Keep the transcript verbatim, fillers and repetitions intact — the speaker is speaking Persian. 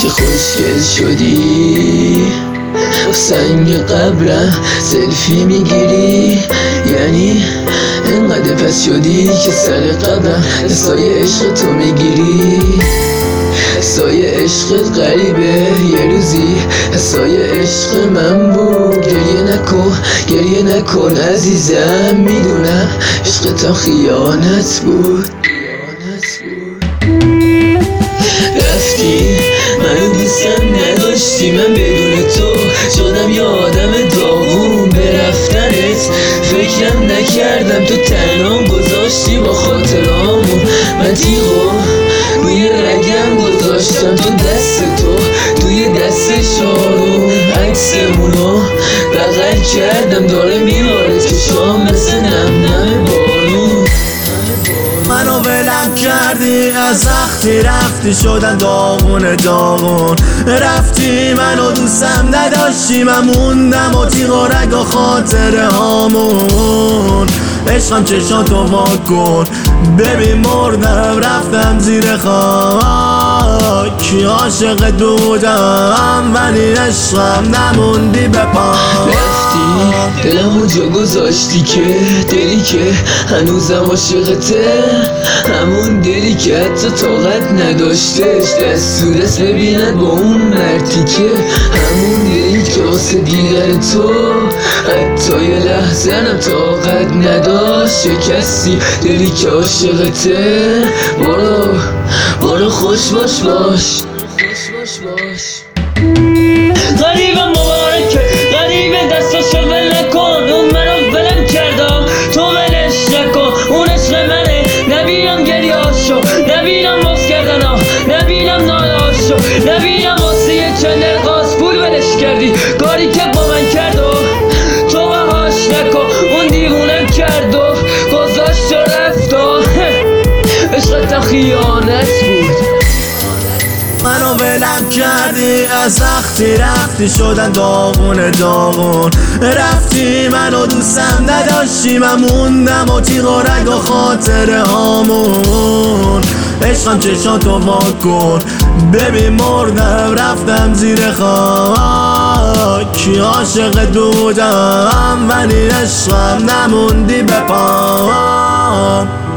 خوشگل شدی، سنگ قبرم سلفی میگیری، یعنی انقدر پس شدی که سر قبرم سایه عشق تو میگیری. سایه عشقت غریبه، یه روزی سایه عشق من بود. گریه نکن گریه نکن عزیزم، میدونم عشقتم خیانت بود. رفتی منو دوستم نداشتی، من بدون تو شدم یه آدم داغون. به رفتنت فکرم نکردم، تو تنها گذاشتی با خاطرامو. من تیغو روی رگم گذاشتم، تو دست تو توی دست شارو. عکسمونو بغل کردم، داره میباره چشام مثل نم نم بارون. منو ولم کردی از وقتی رفتی، شدن داغون داغون. رفتی منو دوستم نداشتی، من موندم و تیغ و رگ و خاطره هامون. عشقم چشاتو وا کن ببین مردم، رفتم زیر خاک. عاشقت بودم ولی عشقم نموندی به پا. رفتی دلمو جا گذاشتی که دلی که هنوزم عاشقته، همون دلی که حتی طاقت نداشتش دست تو دست ببیند با اون مردی که، همون دلی که واسه دیدن تو حتی یه لحظه هم طاقت نداشت. شکستی دلی که عاشقته، برو برو خوش باش باش. غریبم مبارکه غریبه، دستاشو ول نکن. اون منو ولم کردم تو ولش نکن. اون عشق منه نبینم گریاشو، نبینم باز کردنا، نبینم نالاشو، نبینم واسه یه چند دقیقاس پول ولش کردی. کاری که با من کرد و تو بهاش نکن. اون دیوونم کرد و گذاشت و رفت و عشقتم خیانت بود. منو ولم کردی از وقتی رفتی، شدن داغون داغون. رفتی منو دوستم نداشتی، من موندم و تیغ و رگ و خاطره هامون. عشقم چشاتو وا کن ببین مردم، رفتم زیر خاک. عاشقت بودم ولی عشقم نموندی به پا.